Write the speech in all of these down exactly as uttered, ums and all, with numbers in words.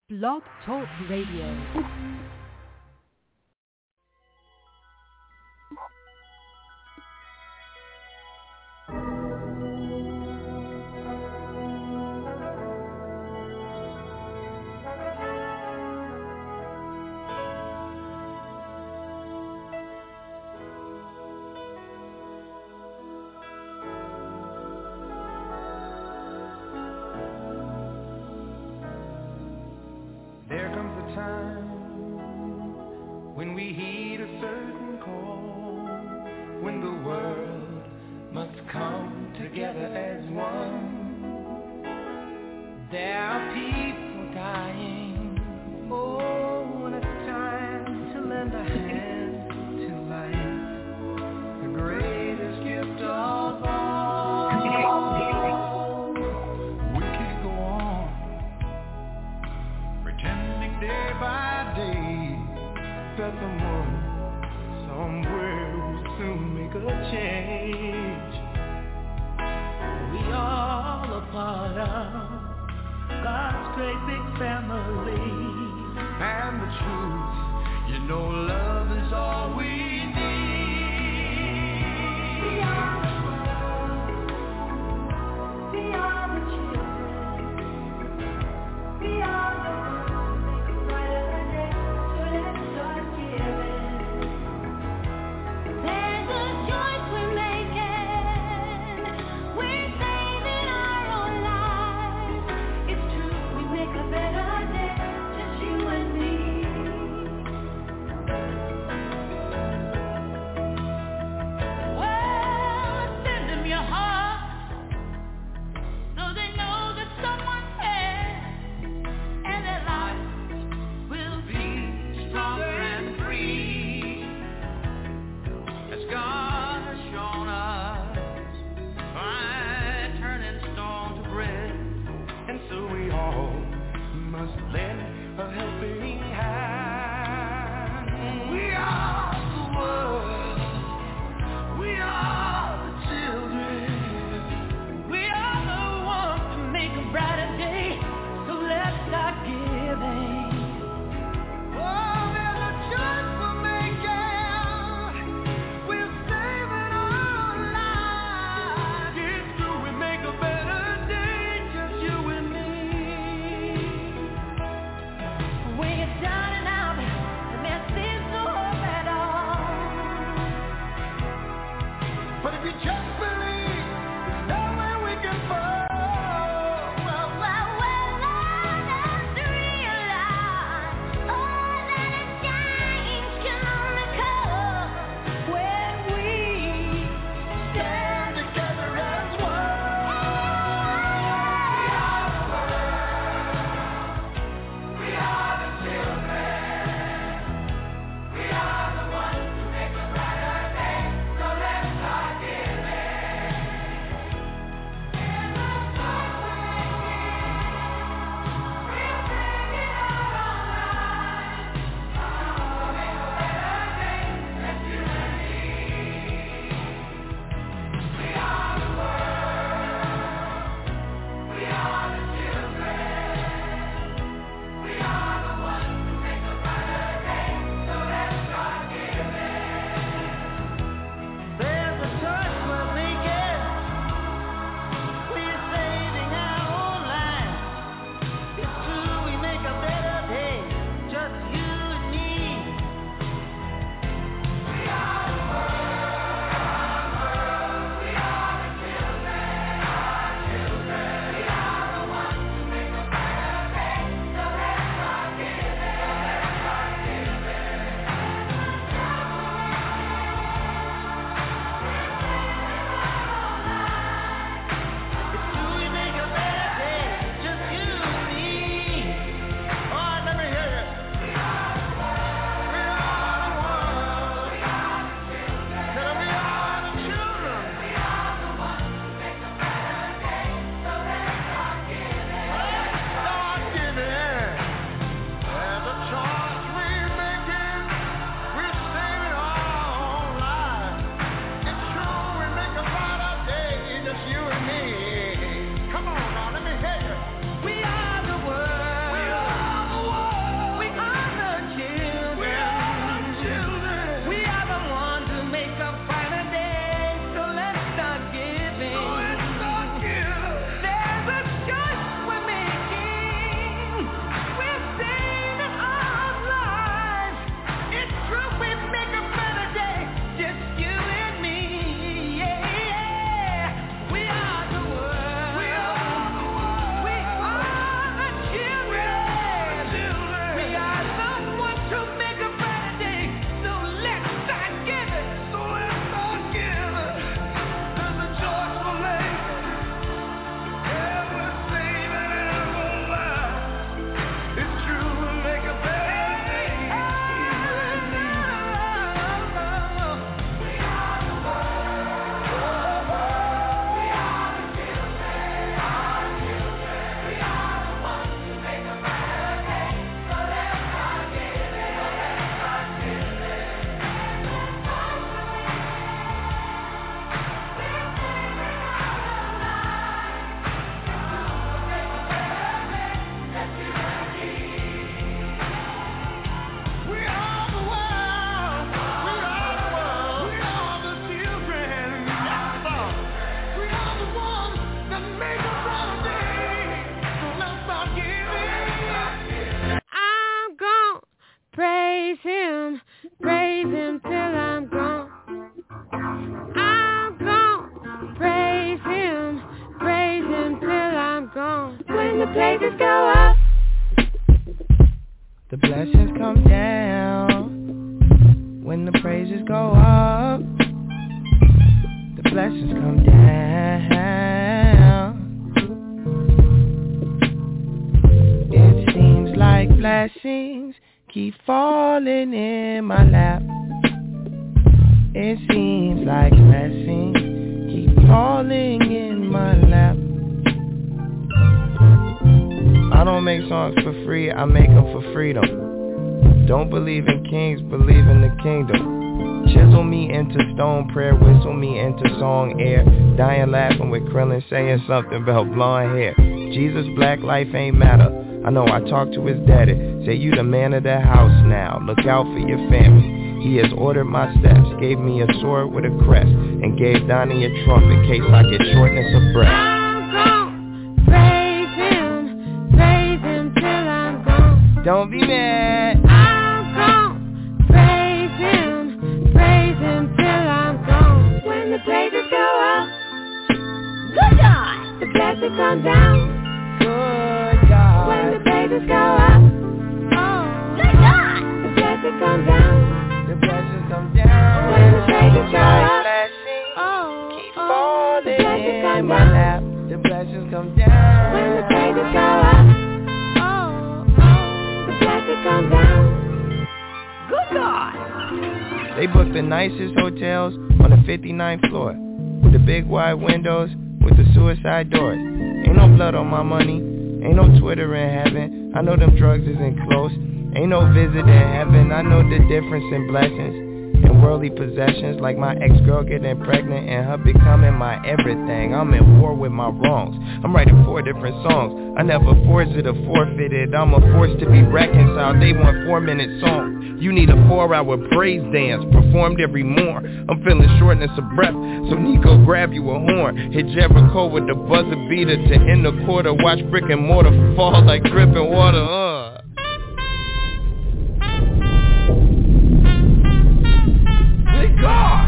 Blog Talk Radio. Make a better day, just you and me. the blessings come down. When the praises go up, the blessings come down. It seems like blessings keep falling in my lap. It seems like blessings keep falling in my lap. I don't make songs for free, I make them for freedom. Don't believe in kings, believe in the kingdom. Chisel me into stone, prayer whistle me into song air. Dying laughing with Krillin saying something about blonde hair. Jesus, black life ain't matter. I know I talked to his daddy. Say you the man of the house now. Look out for your family. He has ordered my steps. Gave me a sword with a crest. And gave Donnie a trump in case I get shortness of breath. I'm gone. Praise him. Praise him till I'm gone. Don't be mad. I'm gone. Praise him. Praise him till I'm gone. When the praises go up, good God, the blessings come down. Good God. When the praises go up, oh, good God, the blessings come down. The blessings come down. When the praises go like up, blessings oh, keep oh, falling the blessings in come my down. lap. The blessings come down. When the praises go up, oh, oh, the blessings come down. Good God. They booked the nicest hotels on the fifty-ninth floor, with the big wide windows with the suicide doors. Ain't no blood on my money, ain't no Twitter in heaven. I know them drugs isn't close, ain't no visit in heaven. I know the difference in blessings and worldly possessions, like my ex-girl getting pregnant and her becoming my everything. I'm at war with my wrongs. I'm writing four different songs. I never forced it or forfeited. I'm a force to be reconciled. They want four-minute songs. You need a four-hour praise dance performed every morn. I'm feeling shortness of breath, so Nico grab you a horn. Hit Jericho with the buzzer beater to end the quarter. Watch brick and mortar fall like dripping water. Uh. Good God!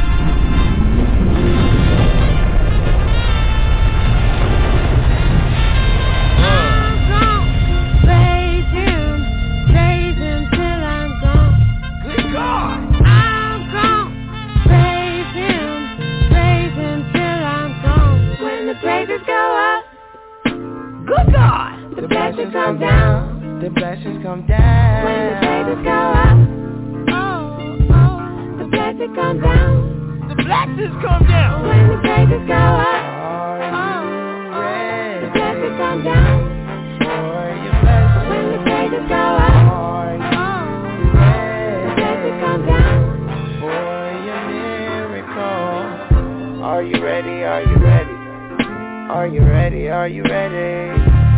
I'm gone. Praise him. Praise him till I'm gone. Good God! I'm gone. Praise him. Praise him till I'm gone. When the praises go up, good God, the, The blessings come down. The blessings come down. When the praises go up, oh, oh, the blessings come down. The blessings come down. When the praises go up, Are oh, you oh, ready the blessings come down. for your blessing? When the praises go up, Are you oh, the blessings come down. for your miracle? Are you ready? Are you ready? Are you ready? Are you ready?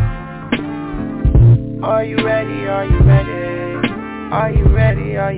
Are you ready? Are you ready? Are you ready? Are you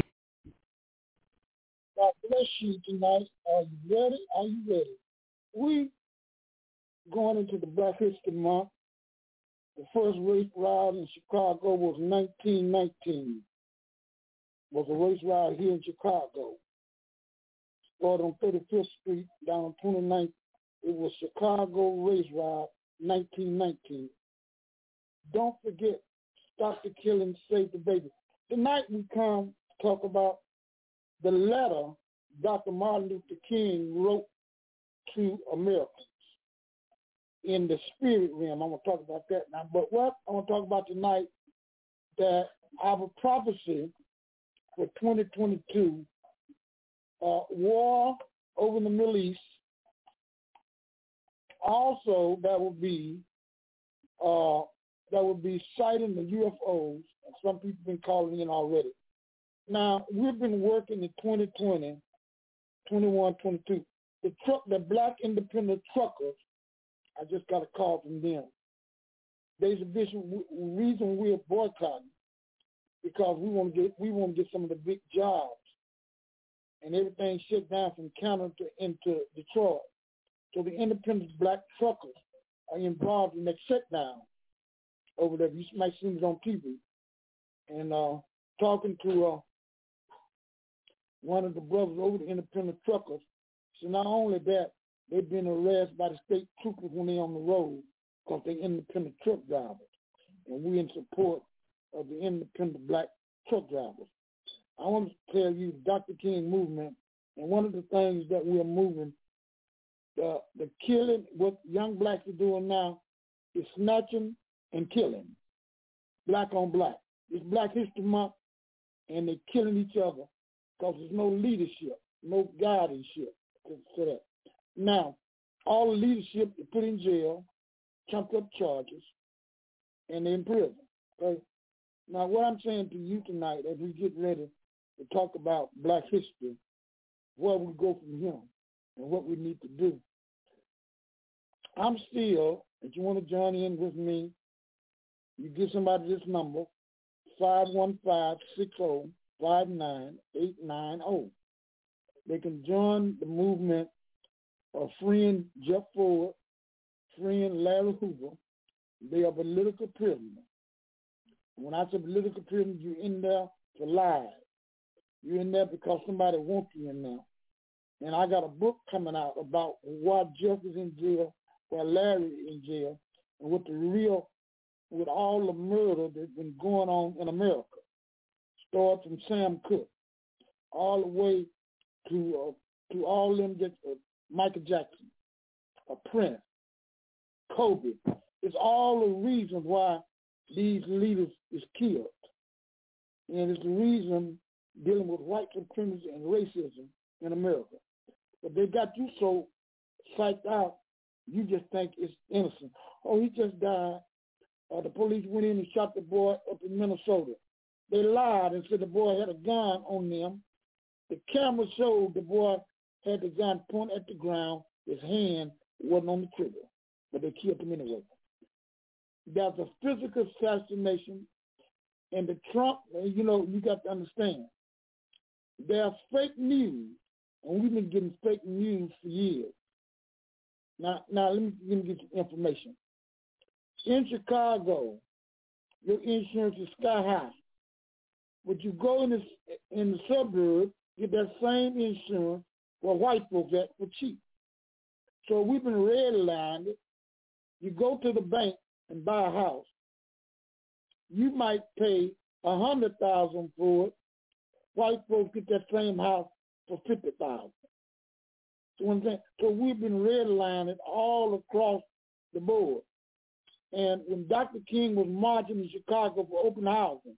God bless you tonight. Are you ready? Are you ready? We going into the Black History Month. The first race ride in Chicago was nineteen nineteen. Was a race ride here in Chicago. Started on thirty-fifth Street down on twenty-ninth. It was Chicago Race Ride nineteen nineteen. Don't forget, stop the killing, save the baby. Tonight we come to talk about the letter Doctor Martin Luther King wrote to Americans in the spirit realm. I'm going to talk about that now. But what I want to talk about tonight, that I have a prophecy for twenty twenty-two, uh, war over in the Middle East. Also, that will be uh, that will be sighting the U F Os. Some people have been calling in already. Now, we've been working in twenty twenty, twenty-one, twenty-two. The truck, the black independent truckers, I just got a call from them. There's a big reason we're boycotting, because we want to get we want to get some of the big jobs, and everything shut down from Canada to into Detroit. So the independent black truckers are involved in that shutdown over there. You might see it on T V. And uh, talking to uh, one of the brothers over the independent truckers, so not only that, they've been arrested by the state troopers when they're on the road because they're independent truck drivers. And we're in support of the independent black truck drivers. I want to tell you the Doctor King movement, and one of the things that we're moving, the the killing, what young blacks are doing now is snatching and killing, black on black. It's Black History Month, and they're killing each other because there's no leadership, no guardianship to that. Now, all the leadership is put in jail, trumped up charges, and they're in prison. Okay? Now, what I'm saying to you tonight, as we get ready to talk about black history, where we go from here and what we need to do. I'm still, if you want to join in with me, you give somebody this number, five one five, six zero, five nine eight nine zero. They can join the movement of freeing Jeff Ford, freeing Larry Hoover. They are political prisoners. When I say political prisoners, you're in there for lies. You're in there because somebody wants you in there. And I got a book coming out about why Jeff is in jail, why Larry is in jail, and what the real, with all the murder that's been going on in America. Start from Sam Cooke, all the way to uh, to all them that uh, Michael Jackson, uh, Prince, Kobe. It's all the reasons why these leaders is killed. And it's the reason dealing with white supremacy and racism in America. But they got you so psyched out, you just think it's innocent. Oh, he just died. Uh, the police went in and shot the boy up in Minnesota. They lied and said the boy had a gun on them. The camera showed the boy had the gun pointed at the ground. His hand wasn't on the trigger, but they killed him anyway. There's a physical assassination, and the Trump, you know, you got to understand, there's fake news, and we've been getting fake news for years. Now, now let me, let me get you information. In Chicago, your insurance is sky high. But you go in the, in the suburbs, get that same insurance where white folks at for cheap. So we've been redlined. You go to the bank and buy a house. You might pay a hundred thousand for it. White folks get that same house for fifty thousand. So, I'm saying, so we've been redlining all across the board. And when Doctor King was marching in Chicago for open housing,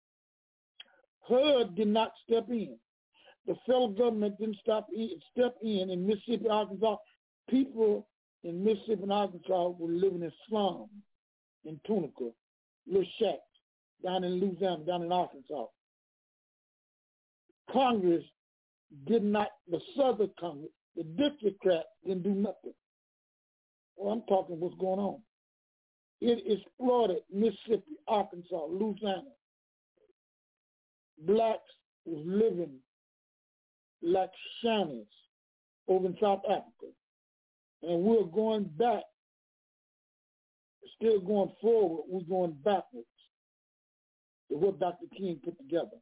H U D did not step in. The federal government didn't stop in, step in in Mississippi, Arkansas. People in Mississippi and Arkansas were living in slums, in Tunica, little shacks, down in Louisiana, down in Arkansas. Congress did not, the Southern Congress, the Districtocrats didn't do nothing. Well, I'm talking what's going on. It exploited Mississippi, Arkansas, Louisiana. Blacks was living like shanties over in South Africa. And we're going back, still going forward, we're going backwards to what Doctor King put together.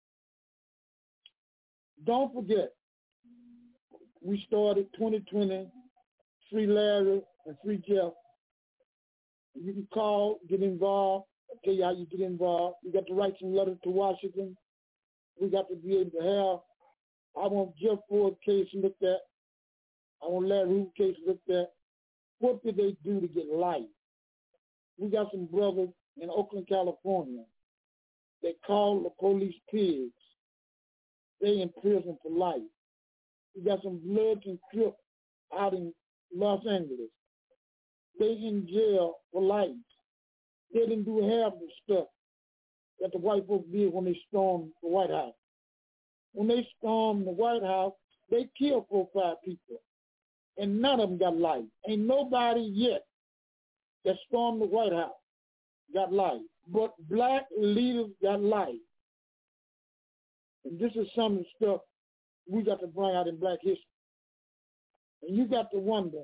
Don't forget, we started twenty twenty, Free Larry and Free Jeff. You can call, get involved. I'll tell you how you get involved. You got to write some letters to Washington. We got to be able to have, I want Jeff Ford case looked at. I want Larry Hoover case looked at. What did they do to get life? We got some brothers in Oakland, California. They call the police pigs. They in prison for life. We got some Bloods and Crips out in Los Angeles. They in jail for life. They didn't do half the stuff that the white folks did when they stormed the White House. When they stormed the White House, they killed four or five people, and none of them got life. Ain't nobody yet that stormed the White House got life, but black leaders got life. And this is some of the stuff we got to bring out in black history. And you got to wonder,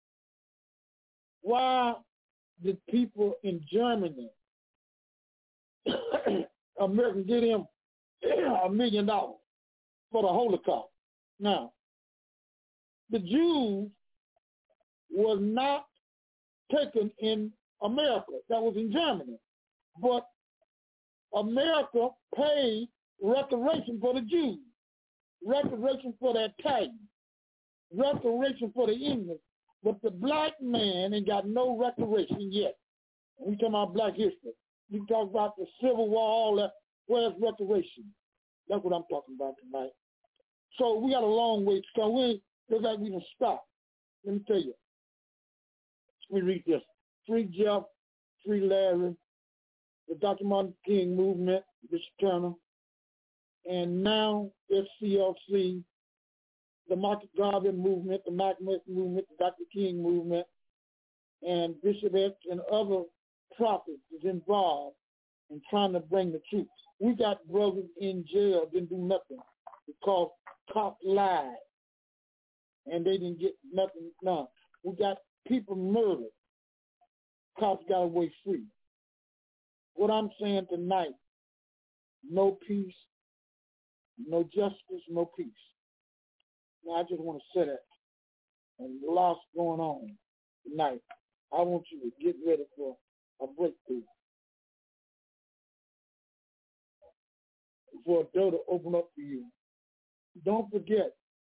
why did people in Germany, American, get him a million dollars for the Holocaust? Now, the Jews was not taken in America. That was in Germany. But America paid reparation for the Jews, reparation for the Italians, reparation for the English, but the black man ain't got no reparation yet. We talking about black history. You talk about the Civil War, all that. Where's reparation? That's what I'm talking about tonight. So we got a long way to go. We looks like we can stop. Let me tell you. Let me read this. Free Jeff, Free Larry, the Doctor Martin King Movement, Bishop Turner, and now S C L C, the Marcus Garvey Movement, the Malcolm Movement, the Doctor King Movement, and Bishop X and other prophets is involved in trying to bring the truth. We got brothers in jail, didn't do nothing because cops lied and they didn't get nothing done. We got people murdered. Cops got away free. What I'm saying tonight, no peace, no justice, no peace. Now, I just want to say that. And a lot's going on tonight. I want you to get ready for a breakthrough. For a door to open up for you. Don't forget,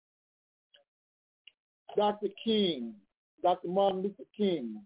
Doctor King, Doctor Martin Luther King,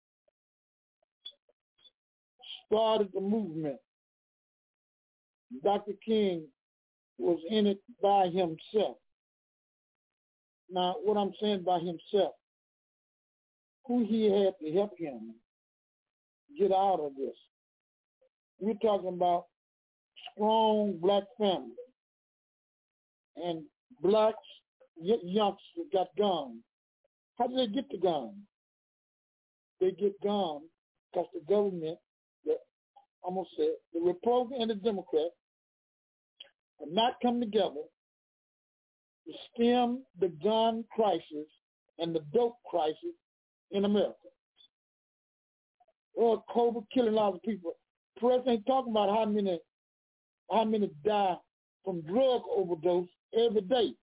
started the movement. Doctor King was in it by himself. Now, what I'm saying by himself, who he had to help him get out of this. We're talking about strong black families and blacks, youngsters got guns. How do they get the guns? They get guns because the government, the, I'm going to say it, the Republican and the Democrat have not come together to stem the gun crisis and the dope crisis in America. Or COVID killing a lot of people. Press ain't talking about how many how many die from drug overdose every day.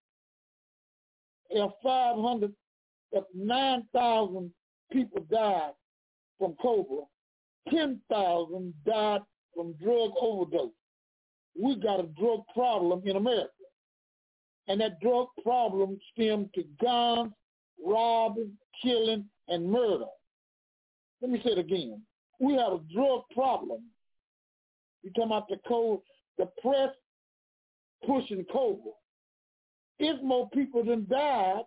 If five hundred, if nine thousand people died from COVID, ten thousand died from drug overdose. We got a drug problem in America. And that drug problem stemmed to guns, robbing, killing, and murder. Let me say it again. We have a drug problem. You're talking about the code, the press pushing COVID. It's more people than died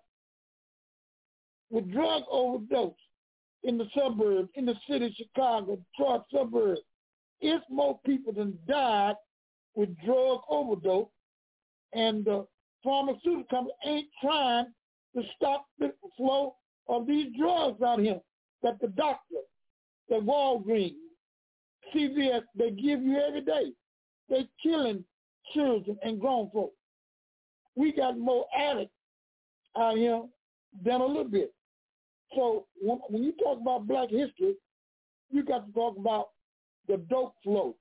with drug overdose in the suburbs, in the city of Chicago, Detroit suburbs. It's more people than died with drug overdose, and the pharmaceutical company ain't trying to stop the flow of these drugs out here that the doctor, the Walgreens, C V S, they give you every day. They're killing children and grown folks. We got more addicts out here than a little bit. So when, when you talk about black history, you got to talk about the dope flow.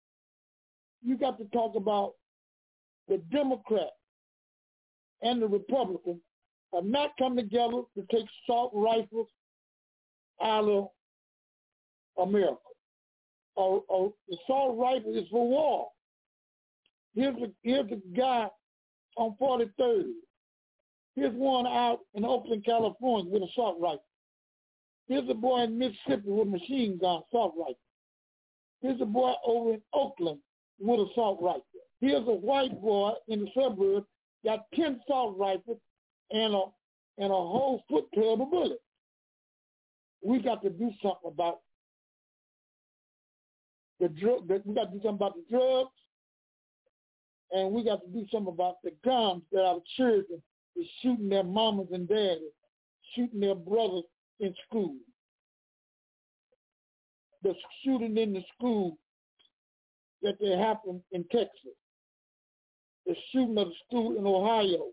You got to talk about the Democrats and the Republicans have not come together to take assault rifles out of America. Or, or the assault rifle is for war. Here's a, here's a guy on forty-third. Here's one out in Oakland, California with an assault rifle. Here's a boy in Mississippi with a machine gun, assault rifle. Here's a boy over in Oakland with an assault rifle. Here's a white boy in the suburbs, got ten assault rifles and a and a whole foot tub of bullets. We got to do something about the drug. We got to do something about the drugs, and we got to do something about the guns that our children is shooting their mamas and daddies, shooting their brothers in school. The shooting in the school that they happened in Texas. The shooting of the school in Ohio,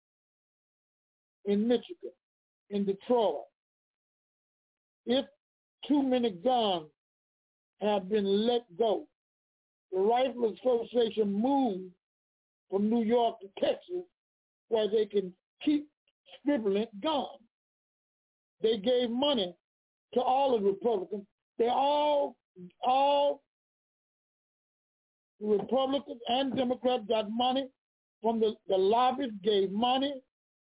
in Michigan, in Detroit. If too many guns have been let go, the Rifle Association moved from New York to Texas where they can keep scribbling guns. They gave money to all the Republicans. They all, all The Republicans and Democrats got money from the, the lobbyists, gave money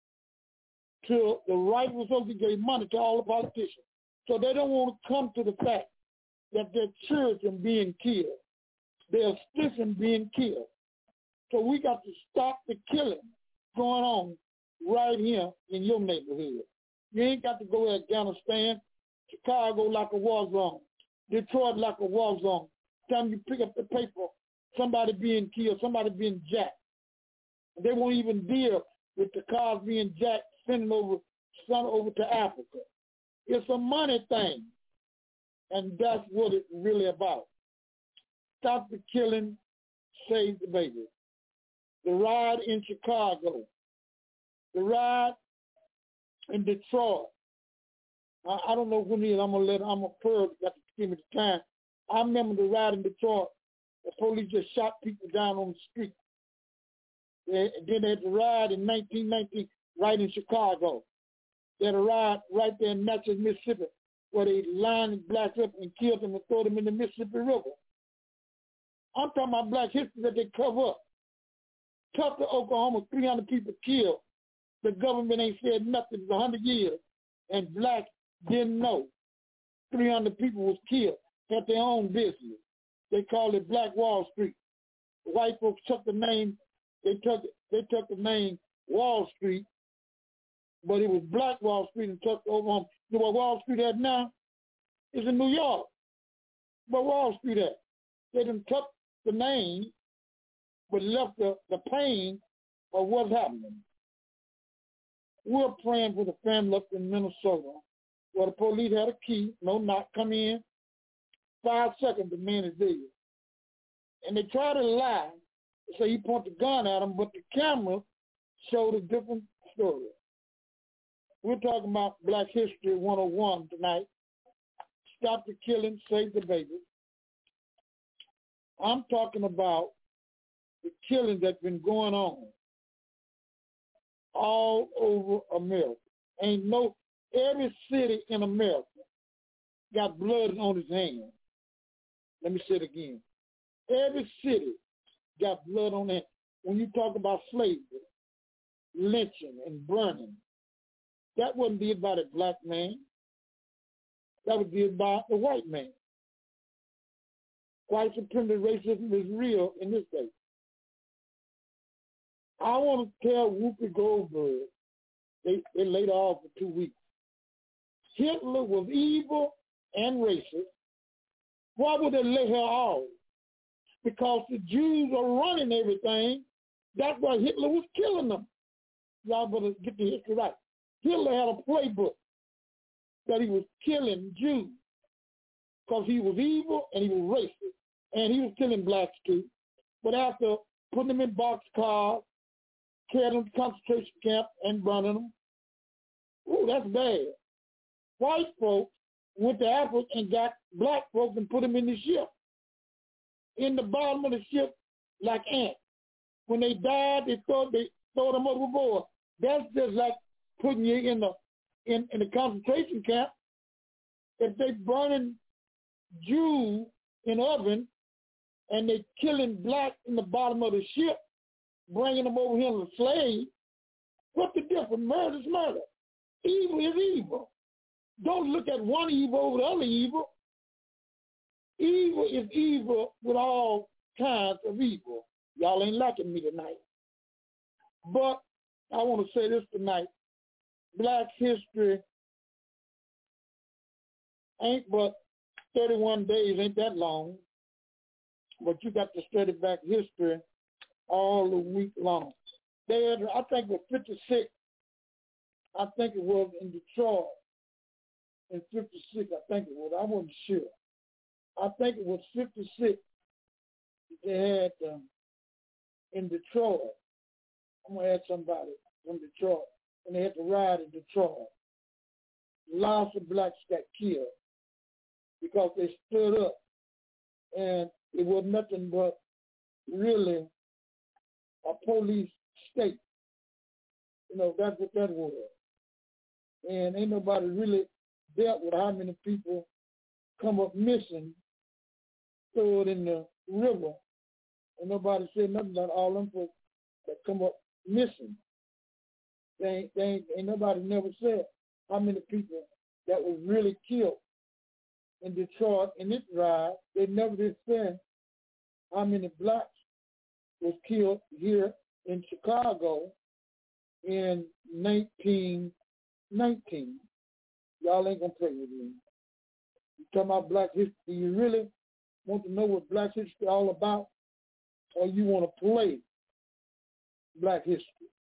to the right Republicans, gave money to all the politicians. So they don't want to come to the fact that their children being killed, their citizens being killed. So we got to stop the killing going on right here in your neighborhood. You ain't got to go to Afghanistan, Chicago like a war zone, Detroit like a war zone. Time you pick up the paper, somebody being killed, somebody being jacked. They won't even deal with the cars being jacked, sending over, sent over to Africa. It's a money thing, and that's what it's really about. Stop the killing, save the baby. The ride in Chicago, the ride in Detroit. I, I don't know when it is. I'm gonna let. I'm a pearl. Got to give me the time. I remember the ride in Detroit. The police just shot people down on the street. They, then they had the ride in nineteen nineteen right in Chicago. They had a ride right there in Natchez, Mississippi, where they lined blacks up and killed them and threw them in the Mississippi River. I'm talking about black history that they cover up. Tulsa, Oklahoma, three hundred people killed. The government ain't said nothing for one hundred years, and blacks didn't know. three hundred people was killed at their own business. They called it Black Wall Street. The white folks took the name, they took they took the name Wall Street, but it was Black Wall Street and took Oklahoma. You know what Wall Street at now? It's in New York. But Wall Street at? They done took the name, but left the, the pain of what's happening. We're praying for the family up in Minnesota where the police had a key, no knock, come in. Five seconds, the man is dead. And they try to lie, say he point the gun at him, but the camera showed a different story. We're talking about Black History one oh one tonight. Stop the killing, save the baby. I'm talking about the killing that's been going on all over America. Ain't no, every city in America got blood on its hands. Let me say it again. Every city got blood on it. When you talk about slavery, lynching and burning, that wasn't did by the black man. That was did by the white man. White supremacy racism is real in this day. I want to tell Whoopi Goldberg, they, they laid her off for two weeks. Hitler was evil and racist. Why would they lay her off? Because the Jews are running everything. That's why Hitler was killing them. Y'all better get the history right. Hitler had a playbook that he was killing Jews because he was evil and he was racist. And he was killing blacks too. But after putting them in boxcars, carrying them to concentration camp and burning them, ooh, that's bad. White folks went to Africa and got black folks and put them in the ship. In the bottom of the ship like ants. When they died, they throw, they throw them overboard. That's just like putting you in the in, in the concentration camp. If they burning Jews in oven and they killing blacks in the bottom of the ship, bringing them over here as slaves, what's the difference? Murder is murder. Evil is evil. Don't look at one evil over the other evil. Evil is evil with all kinds of evil. Y'all ain't liking me tonight. But I want to say this tonight. Black history ain't but thirty-one days, ain't that long. But you got to study back history all the week long. They had, I think it was fifty-six. I think it was in Detroit in fifty-six. I think it was. I wasn't sure. I think it was fifty-six. They had um, in Detroit. I'm going to add somebody from Detroit. And they had to ride in Detroit. Lots of blacks got killed because they stood up. And it was nothing but really a police state. You know, that's what that was. And ain't nobody really dealt with how many people come up missing, throw it in the river, And nobody said nothing about all them folks that come up missing. They ain't, they ain't, ain't nobody never said how many people that was really killed in Detroit in this riot. They never did say how many blacks was killed here in Chicago in nineteen nineteen. Y'all ain't gonna play with me. You talking about black history? Do you really want to know what black history is all about? Or you want to play black history?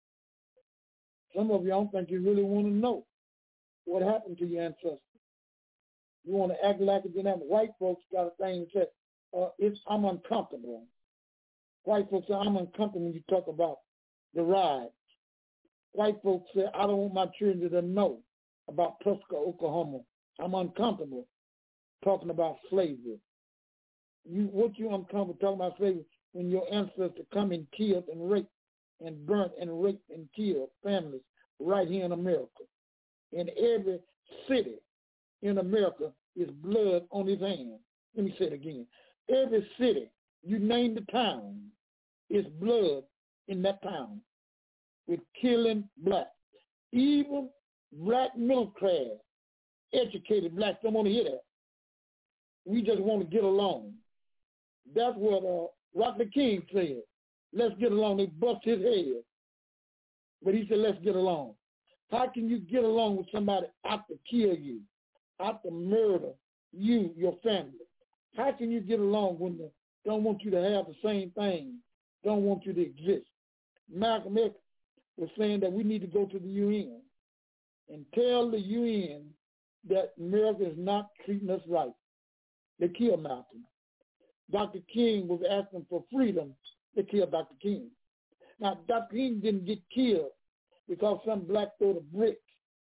Some of you don't think you really want to know what happened to your ancestors. You want to act like it didn't happen. White folks got a thing that says, uh, it's, I'm uncomfortable. White folks say, I'm uncomfortable when you talk about the riots. White folks say, I don't want my children to know about Tulsa, Oklahoma. I'm uncomfortable talking about slavery. You, what you uncomfortable talking about slavery when your ancestors come and killed and raped and burnt and raped and killed families right here in America. In every city in America is blood on his hands. Let me say it again. Every city, you name the town, is blood in that town with killing blacks. Even black middle class, educated blacks don't want to hear that. We just want to get along. That's what uh, Rodney King said. Let's get along. They bust his head. But he said, let's get along. How can you get along with somebody out to kill you, out to murder you, your family? How can you get along when they don't want you to have the same thing, don't want you to exist? Malcolm X was saying that we need to go to the U N and tell the U N that America is not treating us right. They killed Malcolm. Doctor King was asking for freedom. They killed Doctor King. Now, Doctor King didn't get killed because some black threw a brick.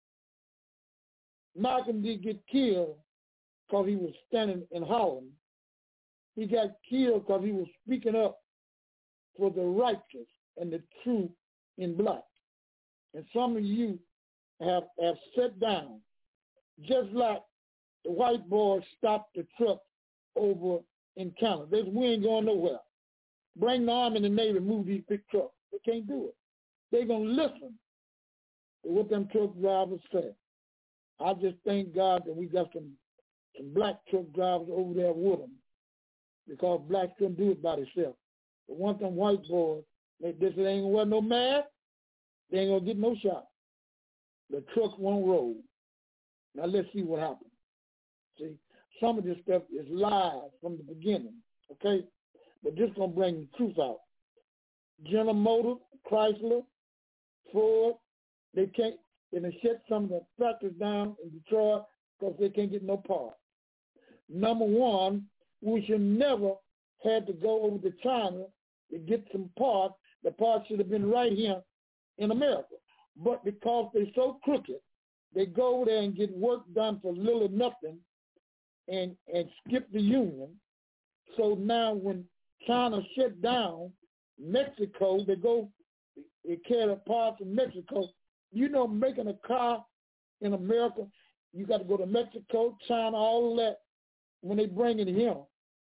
Malcolm did get killed because he was standing in Holland. He got killed because he was speaking up for the righteous and the truth in black. And some of you have, have sat down, just like the white boys stopped the truck over in Canada. They said, we ain't going nowhere. Bring the Army and the Navy, move these big trucks. They can't do it. They're going to listen to what them truck drivers say. I just thank God that we got some, some black truck drivers over there with them, because blacks couldn't do it by themselves. But once them white boys, they, they say they ain't going to wear no mask, they ain't going to get no shot. The trucks won't roll. Now let's see what happens. See, some of this stuff is lies from the beginning, okay? But this is going to bring the truth out. General Motors, Chrysler, Ford, they can't, and they shut some of the factories down in Detroit because they can't get no parts. Number one, we should never had to go over to China to get some parts. The parts should have been right here in America. But because they're so crooked, they go over there and get work done for little or nothing and, and skip the union. So now when China shut down Mexico, they go, they carry parts from Mexico. You know, making a car in America, you got to go to Mexico, China, all of that. When they bring it here,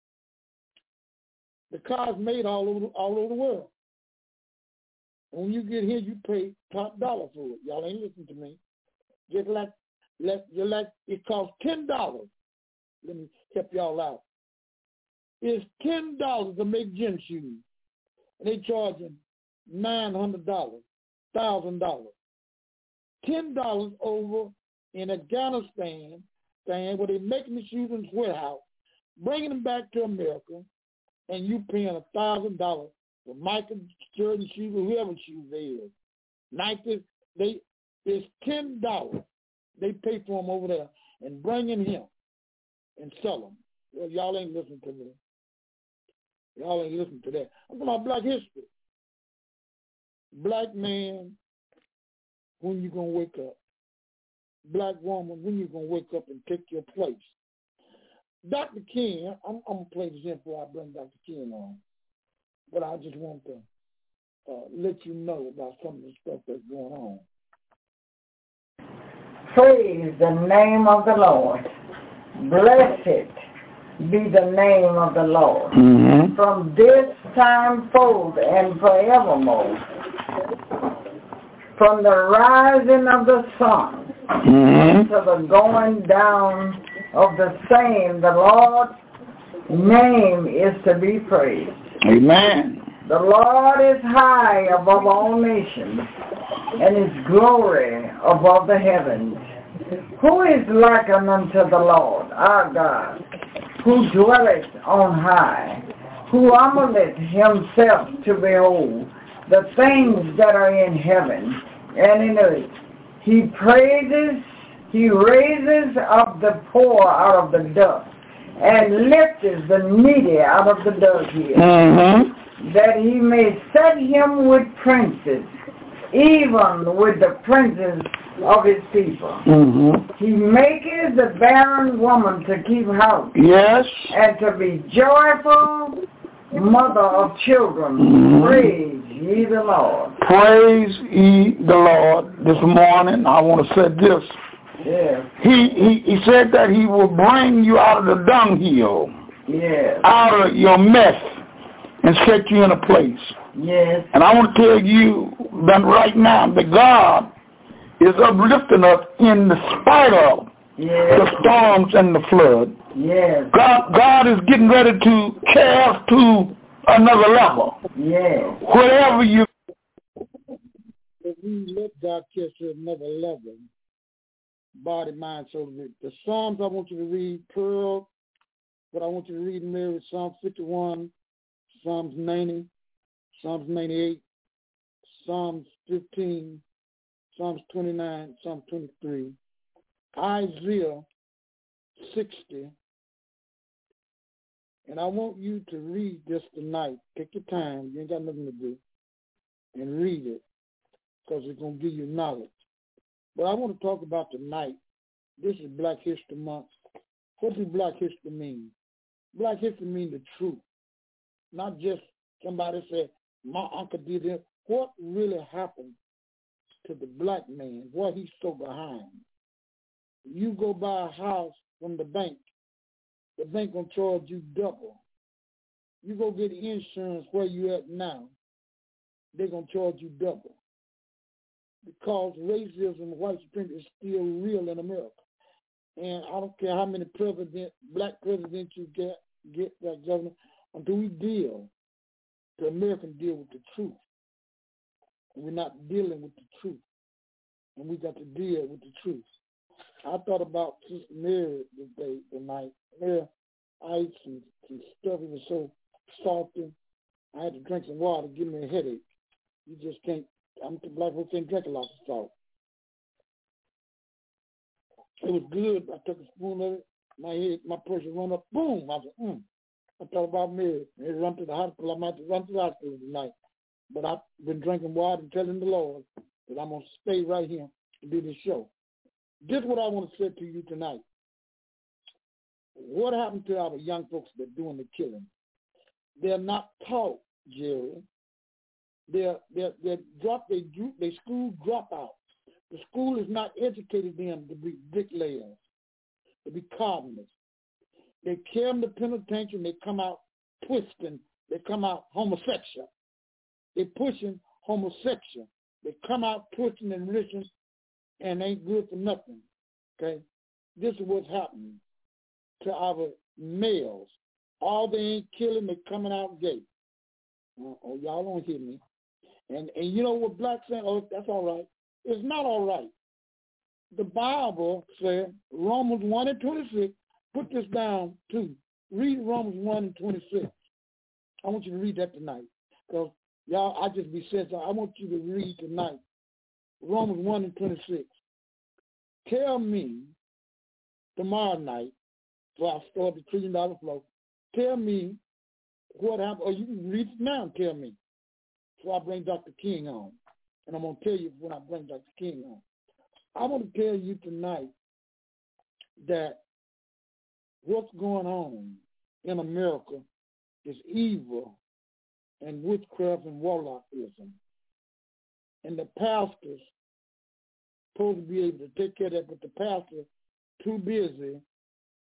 the car's made all over, all over the world. And when you get here, you pay top dollar for it. Y'all ain't listening to me. Just like, like, just like it costs ten dollars. Let me help y'all out. It's ten dollars to make gym shoes. And they charging nine hundred dollars, one thousand dollars. ten dollars over in Afghanistan, stand where they're making the shoes in the warehouse, bringing them back to America, and you paying one thousand dollars for Michael Jordan shoes or whoever shoes they is. Nike, they, it's ten dollars they pay for them over there and bring in here and sell them. Well, y'all ain't listening to me. Y'all ain't listening to that. I'm talking about black history. Black man, when you going to wake up? Black woman, when you going to wake up and take your place? Doctor King, I'm, I'm going to play this in before I bring Doctor King on. But I just want to uh, let you know about some of the stuff that's going on. Praise the name of the Lord. Blessed be the name of the Lord. Mm-hmm. From this time forth and forevermore, from the rising of the sun Mm-hmm. to the going down of the same, the Lord's name is to be praised. Amen. The Lord is high above all nations, and his glory above the heavens. Who is likened unto the Lord, our God, who dwelleth on high, who humbleth himself to behold the things that are in heaven and in earth? He praises, he raises up the poor out of the dust, and lifteth the needy out of the dunghill, Mm-hmm. that he may set him with princes, even with the princes of his people. Mm-hmm. He maketh the barren woman to keep house, Yes. and to be joyful mother of children. Mm-hmm. Praise ye the Lord. Praise ye the Lord. This morning I want to say this. Yes, He, he he said that he will bring you out of the dunghill, yes, out of your mess, and set you in a place. yes, And I want to tell you that right now that God is uplifting us in the spite of yes, the storms and the flood. yes, God, God is getting ready to carry us to another level. yes. Whatever you... If we let God catch you at another level, body, mind, soul, spirit. The Psalms I want you to read, Pearl, but I want you to read, Mary, Psalm fifty-one, Psalms ninety, Psalms ninety-eight, Psalms fifteen, Psalms twenty-nine, Psalm twenty-three, Isaiah sixty, and I want you to read this tonight. Take your time. You ain't got nothing to do. And read it, because it's going to give you knowledge. But I want to talk about tonight. This is Black History Month. What does Black History mean? Black History means the truth. Not just somebody said, my uncle did it. What really happened to the black man? What he's so behind? You go buy a house from the bank, the bank going to charge you double. You go get insurance where you at now, they're going to charge you double. Because racism and white supremacy is still real in America. And I don't care how many president, black presidents you get, get that governor, until we deal, the Americans deal with the truth. And we're not dealing with the truth. And we got to deal with the truth. I thought about Sister Mary this day, tonight. Mary, I ate some, some stuff. It was so salty. I had to drink some water to give me a headache. You just can't. I'm the black folks can't drink a lot of salt. It was good. I took a spoon of it. My head, my pressure run up. Boom! I said, mm. I thought about Mary. They run to the hospital. I might have to run to the hospital tonight. But I've been drinking water and telling the Lord that I'm going to stay right here and do this show. This is what I want to say to you tonight. What happened to our young folks that are doing the killing? They're not taught, Jerry. They're, they're, they're drop, they, they school dropouts. The school has not educated them to be bricklayers, to be carpenters. They kill them the penitentiary and they come out twisting. They come out homosexual. They pushing homosexual. They come out twisting and religion and ain't good for nothing. Okay? This is what's happening to our males. All they ain't killing, they coming out gay. Oh, oh y'all don't hear me. And and you know what black saying? Oh, that's all right. It's not all right. The Bible said, Romans one and twenty-six, put this down too. Read Romans one and twenty-six. I want you to read that tonight. Because y'all, I just be saying, so I want you to read tonight. Romans one and twenty-six. Tell me tomorrow night, before I start the trillion dollar flow, tell me what happened, or you can read it now and tell me. So I bring Doctor King on. And I'm going to tell you when I bring Doctor King on. I want to tell you tonight that what's going on in America is evil and witchcraft and warlockism. And the pastor's supposed to be able to take care of that, but the pastor too busy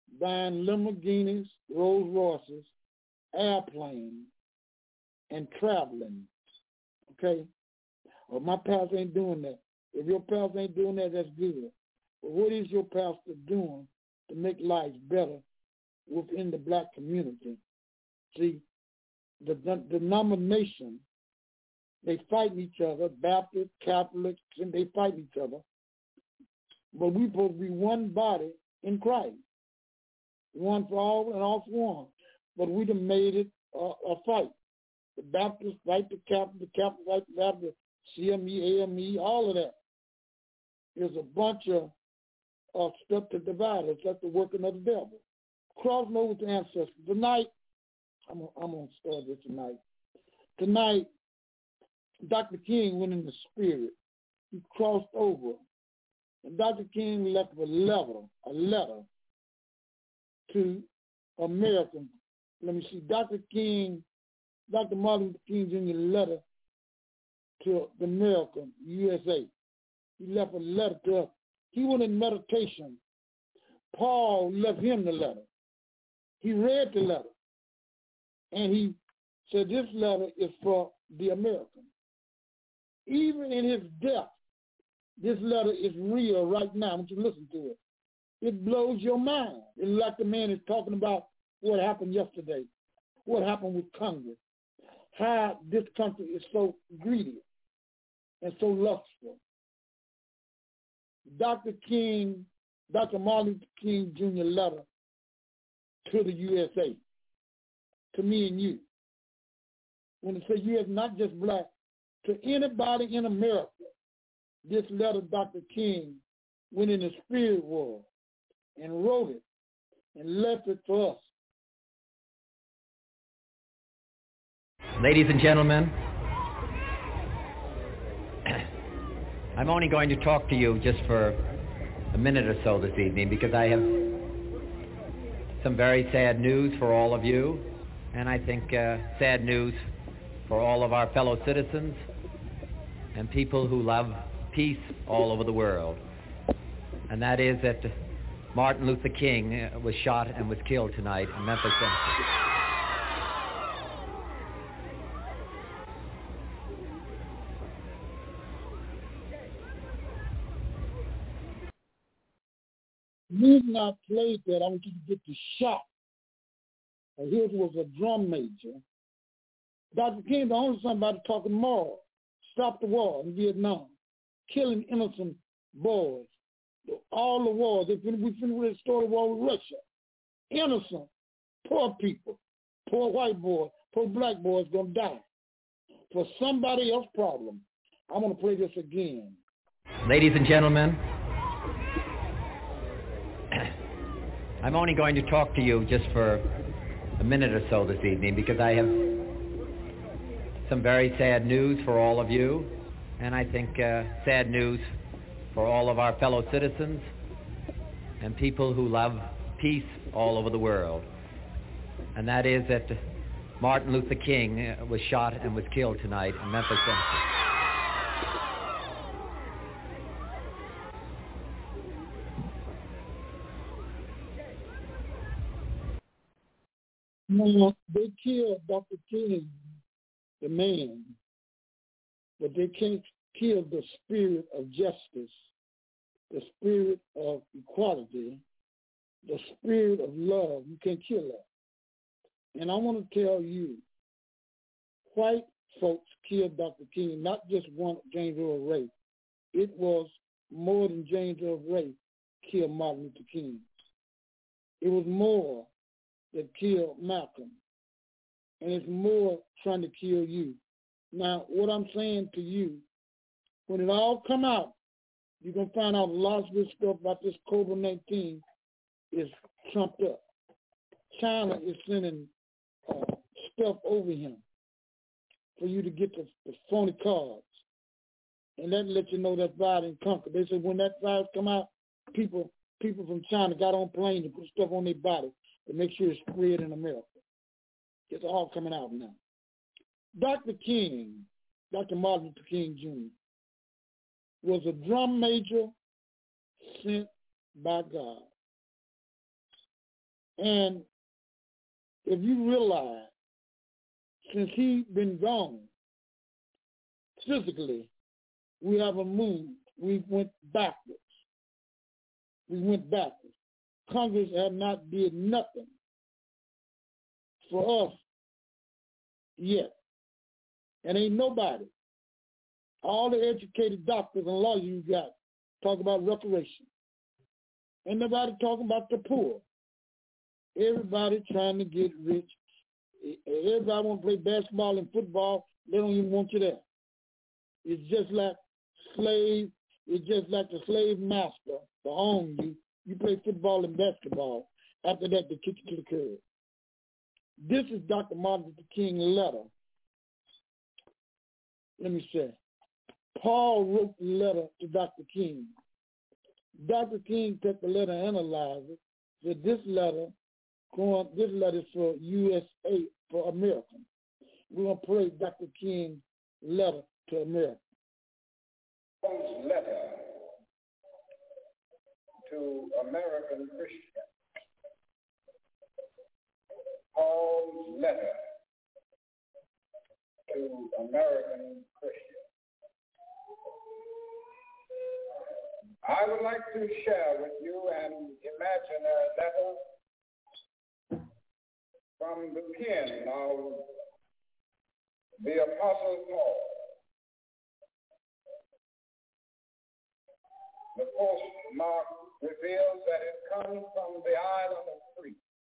buying Lamborghinis, Rolls Royces, airplanes, and traveling. Okay? Well, my pastor ain't doing that. If your pastor ain't doing that, that's good. But what is your pastor doing to make lives better within the black community? See, the, the denomination, they fight each other, Baptist, Catholics, and they fight each other. But we're supposed to be one body in Christ. One for all and all for one. But we done made it a, a fight. The Baptists fight the Catholic, the Catholic fight the Baptist, C M E, A M E, all of that. There's a bunch of uh, stuff to divide us. That's the working of the devil. Crossing over to ancestors. Tonight, I'm, I'm going to start this tonight. Tonight, Doctor King went in the spirit. He crossed over. And Doctor King left a letter, a letter to Americans. Let me see. Doctor King, Doctor Martin Luther King Junior letter to the American, U S A. He left a letter to us. He went in meditation. Paul left him the letter. He read the letter. And he said this letter is for the American. Even in his death, this letter is real right now. I want you to listen to it. It blows your mind. It's like the man is talking about what happened yesterday, what happened with Congress, how this country is so greedy and so lustful. Doctor King, Doctor Martin Luther King Junior letter to the U S A, to me and you. When it says U S, not just black, to anybody in America, this letter Doctor King went in the spirit world and wrote it and left it for us. Ladies and gentlemen, I'm only going to talk to you just for a minute or so this evening because I have some very sad news for all of you, and I think uh, sad news for all of our fellow citizens and people who love peace all over the world. And that is that Martin Luther King was shot and was killed tonight in Memphis, Tennessee. The reason I played that, I want you to get the shot. His was a drum major. Doctor King, the only somebody talking moral. Stop the war in Vietnam. Killing innocent boys. All the wars. They fin- we finished with the story of war with Russia. Innocent, poor people, poor white boys, poor black boys gonna die for somebody else's problem. I'm gonna play this again. Ladies and gentlemen, I'm only going to talk to you just for a minute or so this evening because I have some very sad news for all of you, and I think uh, sad news for all of our fellow citizens and people who love peace all over the world. And that is that Martin Luther King was shot and was killed tonight in Memphis, Tennessee. No, they killed Doctor King, the man, but they can't kill the spirit of justice, the spirit of equality, the spirit of love. You can't kill that. And I want to tell you, white folks killed Doctor King, not just one James Earl Ray. It was more than James Earl Ray killed Martin Luther King. It was more that killed Malcolm. And it's more trying to kill you. Now, what I'm saying to you, when it all come out, you're going to find out lots of this stuff about this COVID nineteen is trumped up. China is sending uh, stuff over him for you to get the, the phony cards. And that lets you know that divide and conquer. They said when that virus come out, people people from China got on planes and put stuff on their body to make sure it's spread in America. It's all coming out now. Doctor King, Doctor Martin Luther King Junior, was a drum major sent by God. And if you realize, since he's been gone, physically, we haven't moved. We went backwards. We went backwards. Congress have not did nothing for us yet. And ain't nobody, all the educated doctors and lawyers you got, talk about reparation. Ain't nobody talking about the poor. Everybody trying to get rich. Everybody want to play basketball and football. They don't even want you there. It's just like slave. It's just like the slave master to own you. You play football and basketball. After that, they kick you to the curb. This is Doctor Martin Luther King's letter. Let me say, Paul wrote the letter to Doctor King. Doctor King took the letter and analyzed it. Said this letter, going, this letter is for U S A, for America. We're going to pray Doctor King's letter to America. Paul's letter to American Christians. Paul's letter to American Christians. I would like to share with you an imaginary letter from the pen of the Apostle Paul. The postmark reveals that it comes from the island of Crete.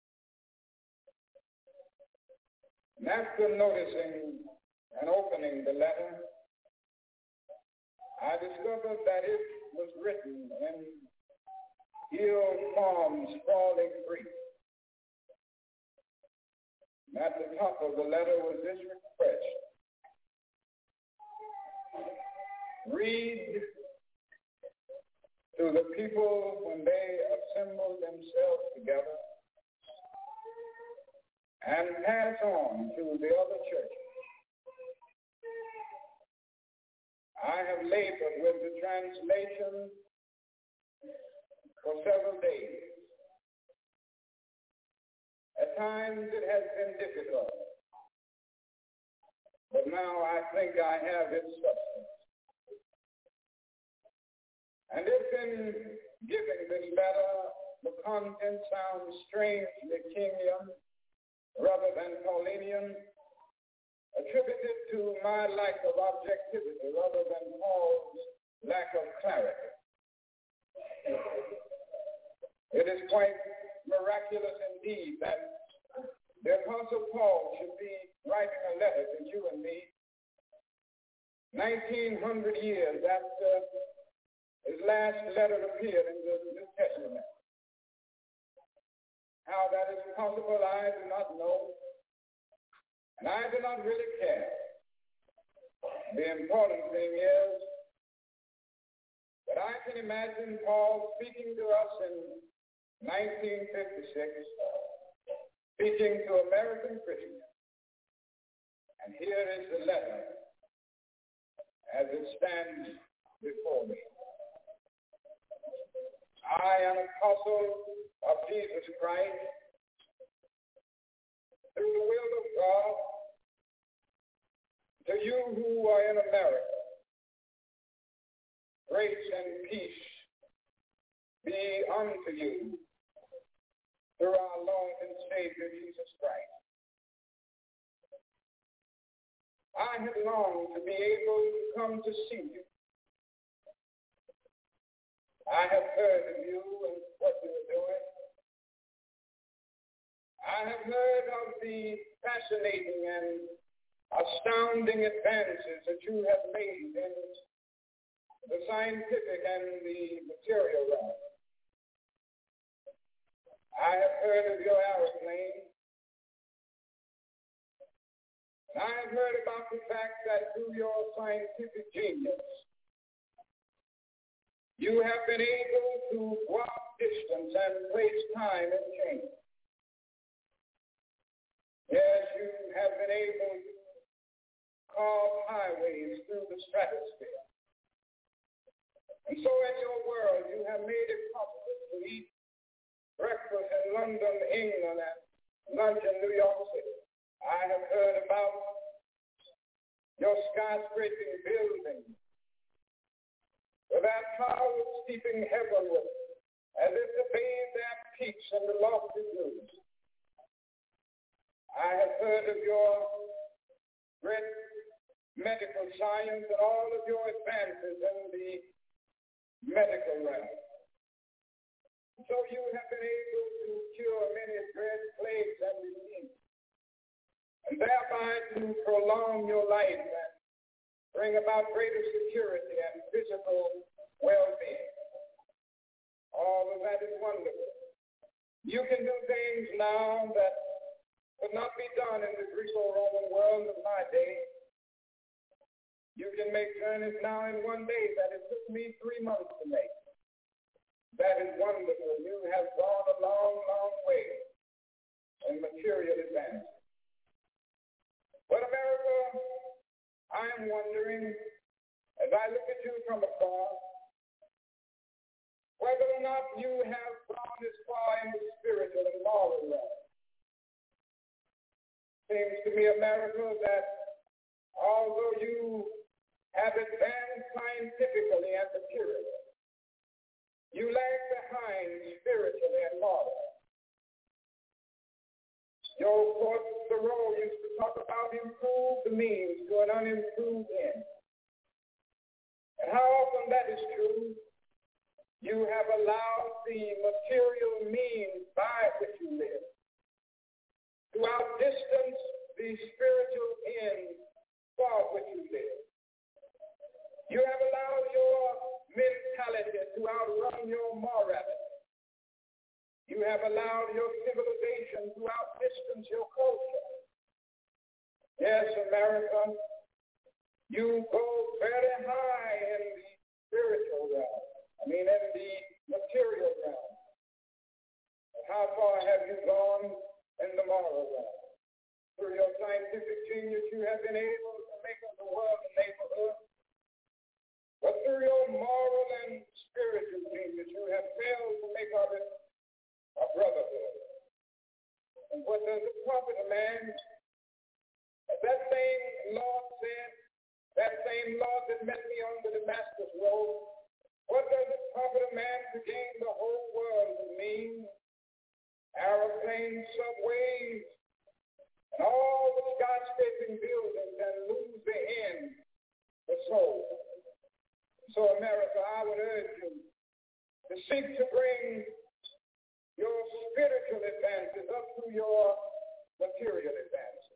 And after noticing and opening the letter, I discovered that it was written in ill forms, sprawling Greek. And at the top of the letter was this request: read to the people when they assemble themselves together and pass on to the other churches. I have labored with the translation for several days. At times it has been difficult, but now I think I have its substance. And if in giving this letter the content sounds strangely Kingian rather than Paulinian, attributed to my lack of objectivity rather than Paul's lack of clarity, it is quite miraculous indeed that the Apostle Paul should be writing a letter to you and me nineteen hundred years after his last letter appeared in the New Testament. How that is possible, I do not know, and I do not really care. The important thing is that I can imagine Paul speaking to us in nineteen fifty-six, speaking to American Christians. And here is the letter as it stands before me. I, an apostle of Jesus Christ, through the will of God, to you who are in America, grace and peace be unto you through our Lord and Savior Jesus Christ. I have longed to be able to come to see you. I have heard of you and what you are doing. I have heard of the fascinating and astounding advances that you have made in the scientific and the material realm. I have heard of your aeroplane. And I have heard about the fact that through your scientific genius, you have been able to go out distance and place time in change. Yes, you have been able to carve highways through the stratosphere. And so in your world, you have made it possible to eat breakfast in London, England, and lunch in New York City. I have heard about your skyscraping buildings, without clouds steeping heavenward, as if to bathe their peaks in the lofty blues. I have heard of your great medical science and all of your advances in the medical realm. So you have been able to cure many dread plagues and diseases, and thereby to prolong your life and bring about greater security and physical well-being. All of that is wonderful. You can do things now that could not be done in the Greco-Roman world of my day. You can make journeys now in one day that it took me three months to make. That is wonderful. You have gone a long, long way in material advance. But America, I am wondering, as I look at you from afar, whether or not you have gone as far in the spiritual and moral realm. Seems to me, America, that although you have advanced scientifically and materially, you lag behind spiritually and morally. Your course, Thoreau used to talk about improved means to an unimproved end. And how often that is true, you have allowed the material means by which you live to outdistance the spiritual end for which you live. You have allowed your mentality to outrun your morality. You have allowed your civilization to outdistance your culture. Yes, America, you go very high in the spiritual realm. I mean, in the material realm. But how far have you gone in the moral realm? Through your scientific genius, you have been able to make of the world a neighborhood. But through your moral and spiritual genius, you have failed to make of it a brotherhood. And what does it profit a man? As that same Lord said, that same Lord that met me on the Damascus road, what does it profit a man to gain the whole world and mean aeroplanes, subways, and all the skyscraping buildings and lose the end, the soul? So, America, I would urge you to seek to bring your spiritual advances up to your material advances.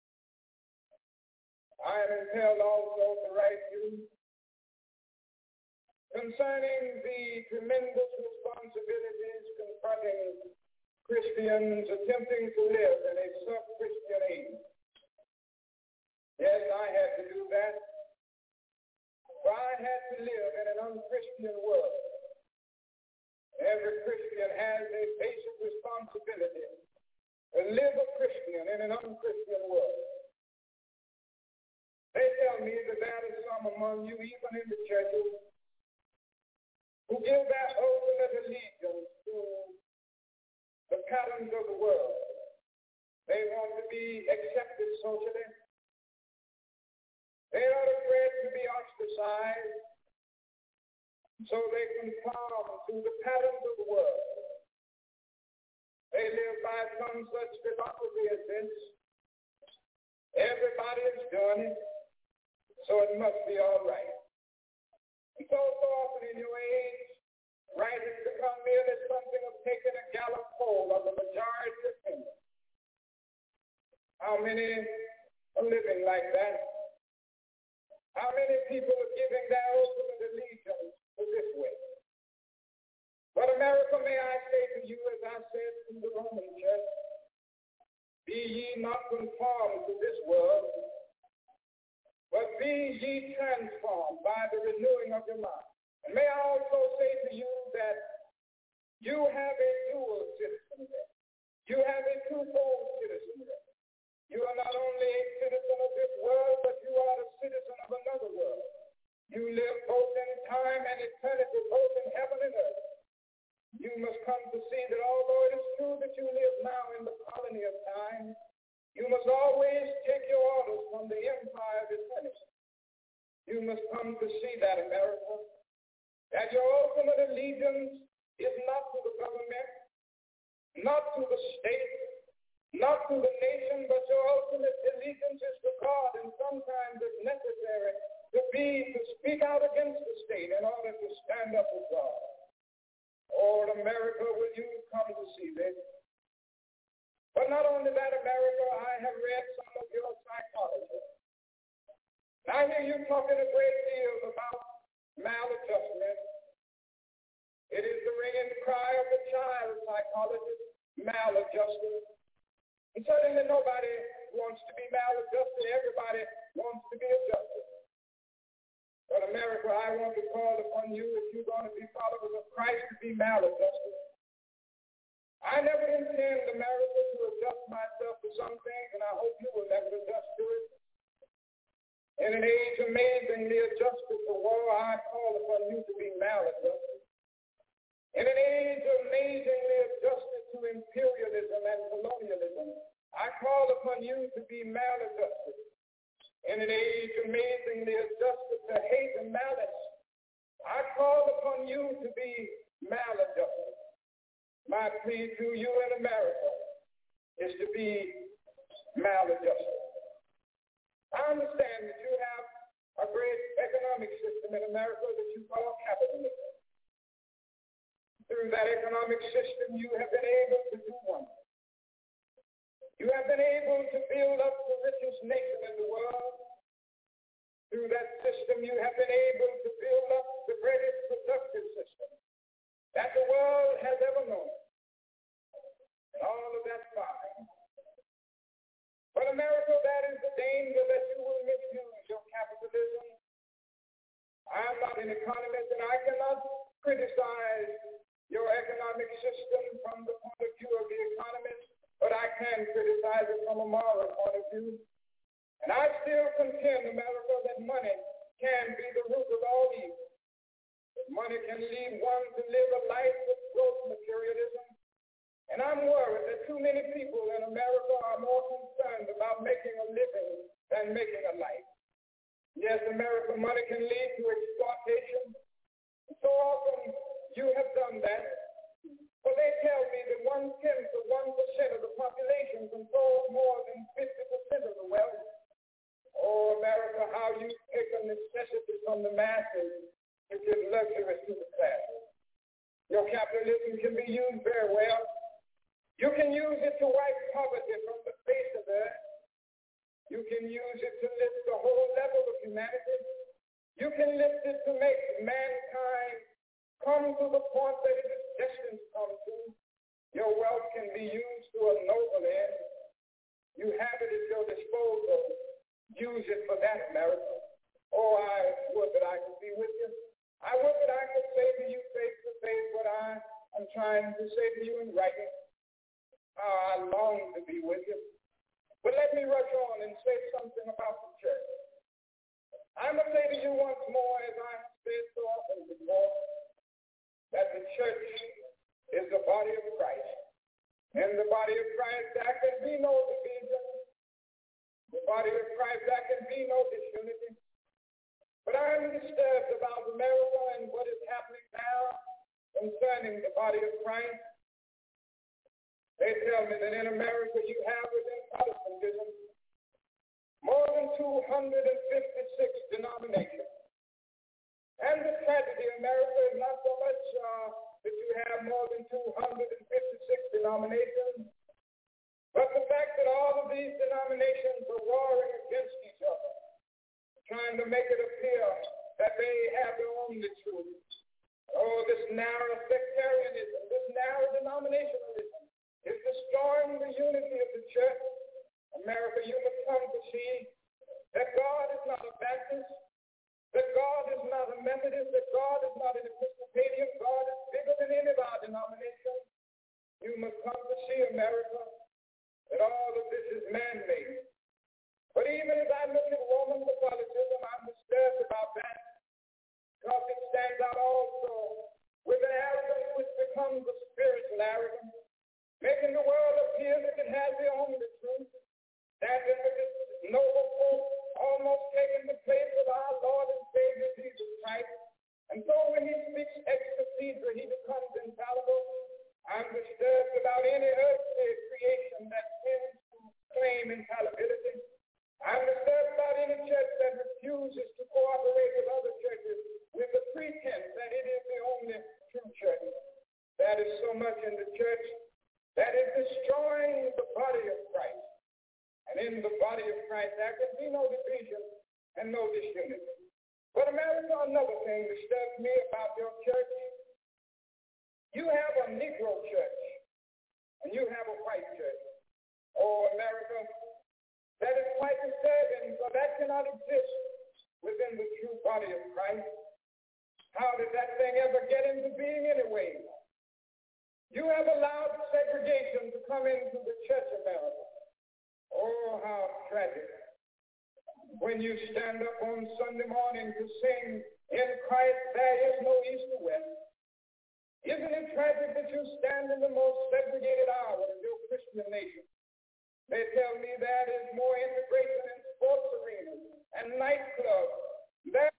I am impelled also to write you concerning the tremendous responsibilities confronting Christians attempting to live in a sub-Christian age. Yes, I had to do that. For I had to live in an unchristian world. Every Christian has a basic responsibility to live a Christian in an unchristian world. They tell me that there are some among you, even in the churches, who give their ultimate allegiance to the patterns of the world. They want to be accepted socially. They are afraid to be ostracized, so they conform to the patterns of the world. They live by some such philosophy as this. Everybody is doing it, so it must be all right. And so, so often in your age, right has become merely something of taking a gallop poll of the majority opinion. How many are living like that? How many people are giving their ultimate allegiance to this way? But America, may I say to you, as I said to the Roman church, be ye not conformed to this world, but be ye transformed by the renewing of your mind. And may I also say to you that you have a dual citizenship. You have a twofold citizenship. You are not only a citizen of this world, but you are a citizen of another world. You live both in time and eternity, both in heaven and earth. You must come to see that although must come to see that, America, that your ultimate allegiance is not to the government, not to the state, not to the nation, but your ultimate allegiance is to God, and sometimes it's necessary to be, to speak out against the state in order to stand up with God. Oh, America, will you come to see this? But not only that, America, I have read some of your psychology. I hear you talking a great deal about maladjustment. It is the ringing cry of the child psychologist, maladjusted. And certainly nobody wants to be maladjusted. Everybody wants to be adjusted. But America, I want to call upon you, if you're going to be followers of Christ, to be maladjusted. I never intend, America, to adjust myself to some things, and I hope you will never adjust to it. In an age amazingly adjusted to war, I call upon you to be maladjusted. In an age amazingly adjusted to imperialism and colonialism, I call upon you to be maladjusted. In an age amazingly adjusted to hate and malice, I call upon you to be maladjusted. My plea to you in America is to be maladjusted. I understand that you have a great economic system in America that you call capitalism. Through that economic system, you have been able to do wonders. You have been able to build up the richest nation in the world. Through that system, you have been able to build up the greatest productive system that the world has ever known. And all of that's fine. But America, that is the danger that you will misuse your capitalism. I'm not an economist, and I cannot criticize your economic system from the point of view of the economist, but I can criticize it from a moral point of view. And I still contend, America, that money can be the root of all evil. Money can lead one to live a life of gross materialism. And I'm worried that too many people in America are more concerned about making a living than making a life. Yes, America, money can lead to exploitation. So often you have done that. But they tell me that one-tenth of one percent of the population controls more than fifty percent of the wealth. Oh, America, how you take a necessity from the masses to give luxury to the classes. Your capitalism can be used very well. You can use it to wipe poverty from the face of the earth. You can use it to lift the whole level of humanity. You can lift it to make mankind come to the point that it is destined to come to. Your wealth can be used to a noble end. You have it at your disposal. Use it for that, America. Oh, I would that I could be with you. I would that I could say to you face to face what I am trying to say to you in writing. Oh, I long to be with you. But let me rush on and say something about the church. I'm going to say to you once more, as I have said so often before, that the church is the body of Christ. In the body of Christ, there can be no division. The body of Christ, there can be no disunity. But I'm disturbed about America and what is happening now concerning the body of Christ. They tell me that in America you have within Protestantism more than two hundred fifty-six denominations. And the tragedy in America is not so much uh, that you have more than two hundred fifty-six denominations, but the fact that all of these denominations are warring against each other, trying to make it appear that they have their only truth. Oh, this narrow sectarianism, this narrow denominationalism is destroying the unity of the church. America, you must come to see that God is not a Baptist, that God is not a Methodist, that God is not an Episcopalian. God is bigger than any of our denominations. You must come to see, America, that all of this is man-made. But even as I look at Roman Catholicism, I'm disturbed about that, because it stands out also with an arrogance which becomes a spiritual arrogance, making the world appear that it has the only truth, standing with its refuses to cooperate with other churches with the pretense that it is the only true church. That is so much in the church that is destroying the body of Christ. And in the body of Christ, there can be no division and no disunity. But America, another thing disturbs me about your church. You have a Negro church, and you have a white church. Oh, America, that is quite disturbing, for that cannot exist within the true body of Christ. How did that thing ever get into being anyway? You have allowed segregation to come into the church, America. Oh, how tragic. When you stand up on Sunday morning to sing, "In Christ there is no east or west," isn't it tragic that you stand in the most segregated hour of your Christian nation? They tell me there is more integration in sports arenas and nightclubs. There...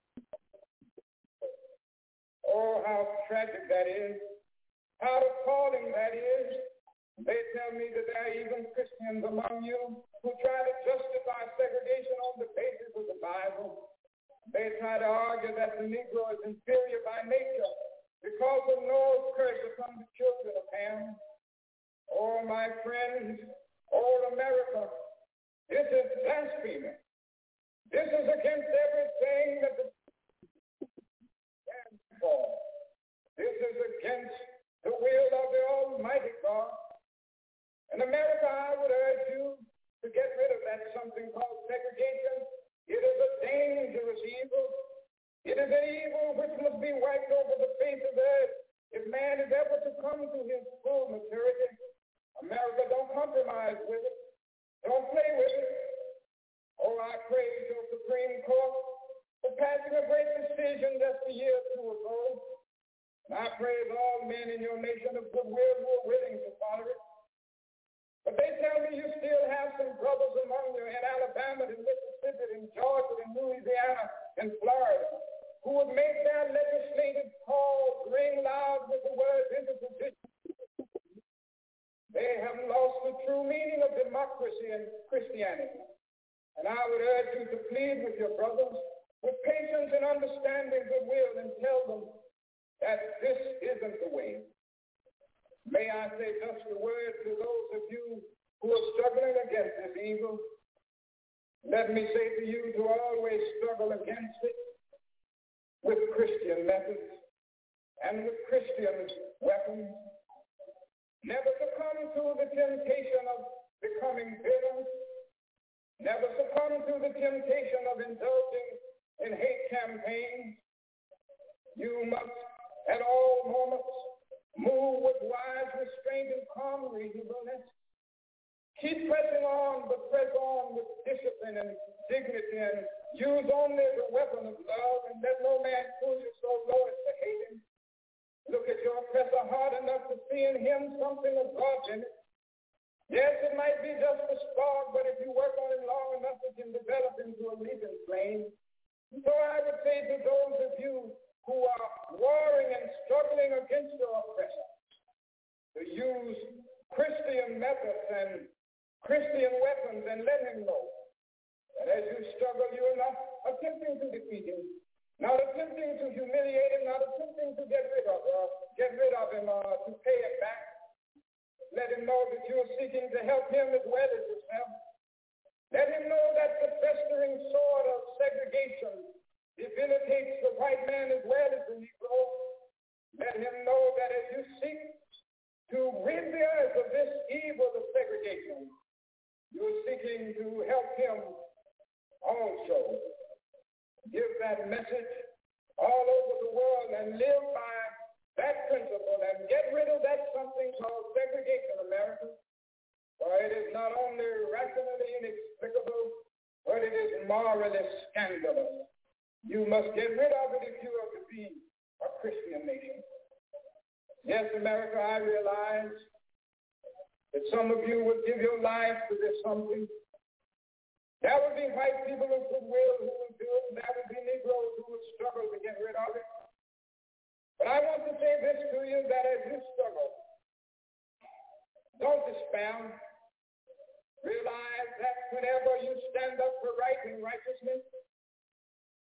Oh, how tragic that is. How appalling that is. They tell me that there are even Christians among you who try to justify segregation on the basis of the Bible. They try to argue that the Negro is inferior by nature because of Noah's curse upon the children of Ham. Oh, my friends, old America, this is blasphemy. This is against everything that the stands for. This is against the will of the Almighty God. In America, I would urge you to get rid of that something called segregation. It is a dangerous evil. It is an evil which must be wiped over the face of the earth if man is ever to come to his full maturity. America, don't compromise with it. Don't play with it. Oh, I praise your Supreme Court for passing a great decision just a year or two ago. And I praise all men in your nation of goodwill who are willing to follow it. But they tell me you still have some brothers among you in Alabama, in Mississippi, in Georgia, in Louisiana, and Florida, who would make their legislative calls ring loud with the words interposition. They have lost the true meaning of democracy and Christianity. And I would urge you to plead with your brothers with patience and understanding goodwill and tell them that this isn't the way. May I say just a word to those of you who are struggling against this evil. Let me say to you to always struggle against it with Christian methods and with Christian weapons. Never succumb to the temptation of becoming bitter. Never succumb to the temptation of indulging in hate campaigns. You must at all moments move with wise restraint and calm reasonableness. Keep pressing on, but press on with discipline and dignity, and use only the weapon of love, and let no man pull you so low as to hate him. Look at your oppressor hard enough to see in him something of God in it. Yes, it might be just a spark, but if you work on it long enough, it can develop into a leaping flame. So I would say to those of you who are warring and struggling against your oppressor, to use Christian methods and Christian weapons, and let him know that as you struggle, you are not attempting to defeat him, not attempting to humiliate him, not attempting to get rid of uh, get rid of him uh, to pay it back. Let him know that you are seeking to help him as well as yourself. Let him know that the festering sword of segregation debilitates the white man as well as the Negro. Let him know that as you seek to rid the earth of this evil of segregation, you're seeking to help him also. Give that message all over the world and live by that principle and get rid of that something called segregation, America. For it is not only rationally inexplicable, but it is morally scandalous. You must get rid of it if you are to be a Christian nation. Yes, America, I realize that some of you would give your life to this something. There would be white people of goodwill who would do it, and there would be Negroes who would struggle to get rid of it. But I want to say this to you, that as you struggle, don't despair. Realize that whenever you stand up for right and righteousness,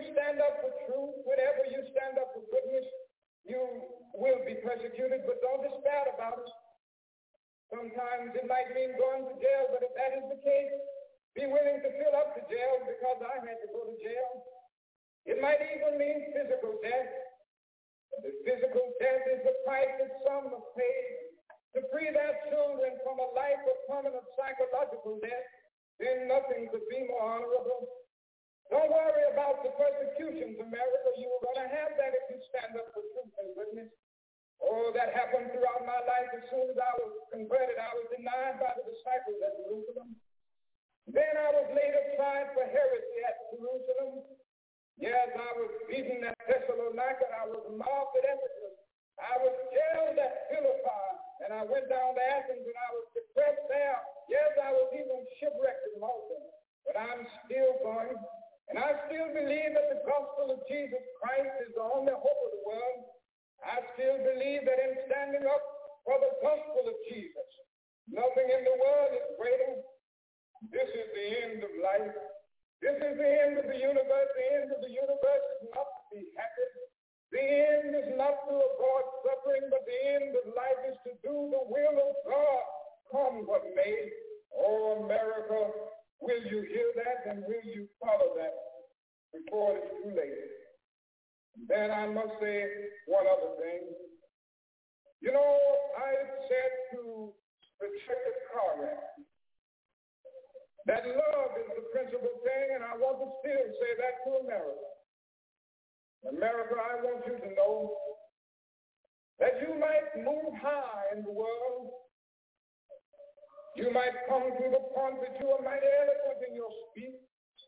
stand up for truth, whenever you stand up for goodness, you will be persecuted, but don't despair about it. Sometimes it might mean going to jail, but if that is the case, be willing to fill up the jail because I had to go to jail. It might even mean physical death. The physical death is the price that some have paid to free their children from a life of permanent psychological death. Then nothing could be more honorable. Don't worry about the persecutions, America. You are going to have that if you stand up for truth and goodness. Oh, that happened throughout my life. As soon as I was converted, I was denied by the disciples at Jerusalem. Then I was later tried for heresy at Jerusalem. Yes, I was beaten at Thessalonica. I was mobbed at Ephesus. I was jailed at Philippi. And I went down to Athens and I was depressed there. Yes, I was even shipwrecked in Malta. But I'm still going. And I still believe that the gospel of Jesus Christ is the only hope of the world. I still believe that in standing up for the gospel of Jesus, nothing in the world is greater. This is the end of life. This is the end of the universe. The end of the universe is not to be happy. The end is not to avoid suffering, but the end of life is to do the will of God, come what may. Oh, America, will you hear that and will you follow that before it's too late? Then I must say one other thing. You know, I said to the church at Corinth that love is the principal thing, and I want to still say that to America. America, I want you to know that you might move high in the world. You might come to the point that you are mighty eloquent in your speech.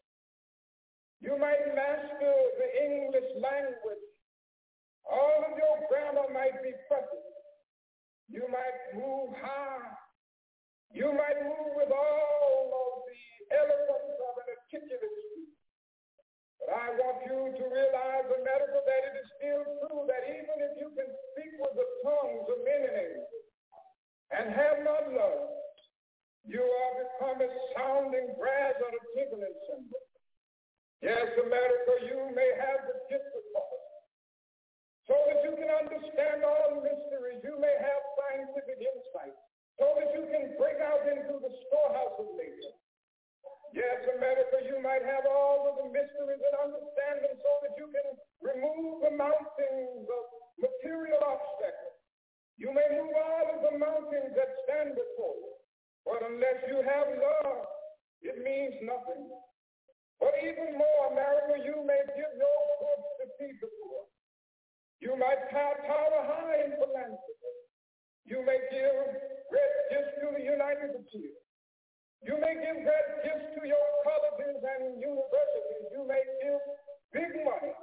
You might master the English language. All of your grammar might be perfect. You might move high. You might move with all of the eloquence of an articulate speech. But I want you to realize, America, that it is still true that even if you can speak with the tongues of men and angels and have not love, you are become a sounding brass or a tinkling cymbal. Yes, America, you may have the gift of God, so that you can understand all mysteries. You may have scientific insight, so that you can break out into the storehouse of nature. Yes, America, you might have all of the mysteries and understanding, so that you can remove the mountains of material obstacles. You may move all of the mountains that stand before you, but unless you have love, it means nothing. But even more, America, you may give your goods to feed the poor. You might tower high in philanthropy. You may give great gifts to the United States. You may give great gifts to your colleges and universities. You may give big money.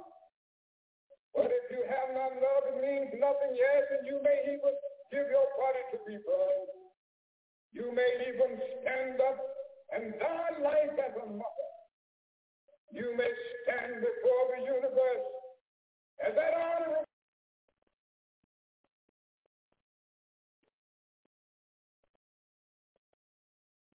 But if you have not love, it means nothing, yes, and you may even give your body to be burned. You may even stand up and die life as a mother. You may stand before the universe as that honorable